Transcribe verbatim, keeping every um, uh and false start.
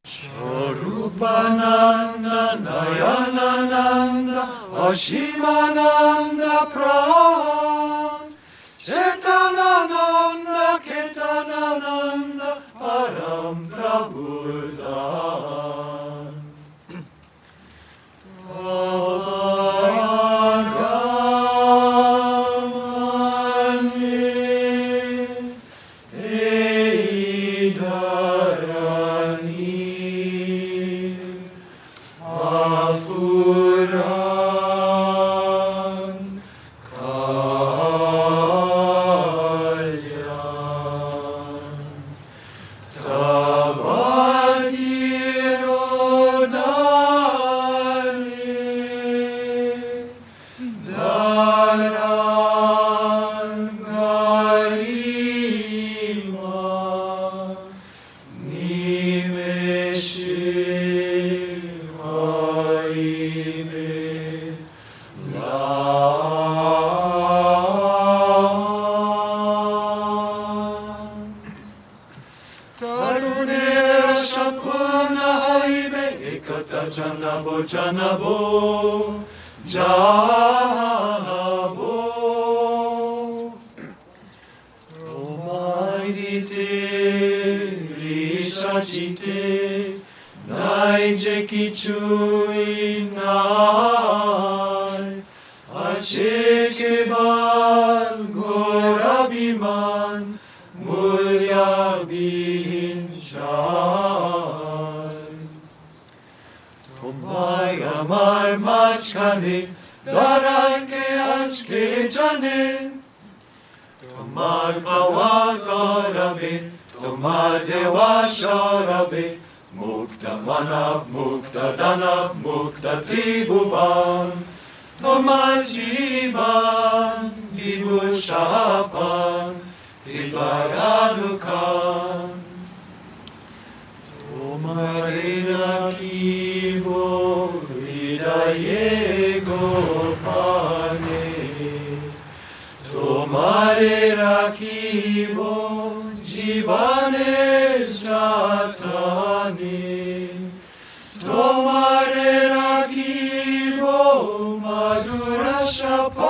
Swarupananda, Nayanananda, Ashimananda, Pran, Chetanananda, Ketanananda, Param Prabhudan. Janabo, Janabo, Janabo. Omaidite, Rishachite, Naije Kichui Nai, Achekeban, Gorabiman, Mulya Vinchai. Tomai amar machkane, daran ke achke jane. Tomar bawa gorabe, tomar dewa shorabe. Mukta manav, mukta danav, mukta tribuban. Tomar jivan, vibhushapan, kripagadukan. Tomare rakibo, hridaye gopane. Tomare rakibo, jivane jatane. Tomare rakibo, madhura shapa.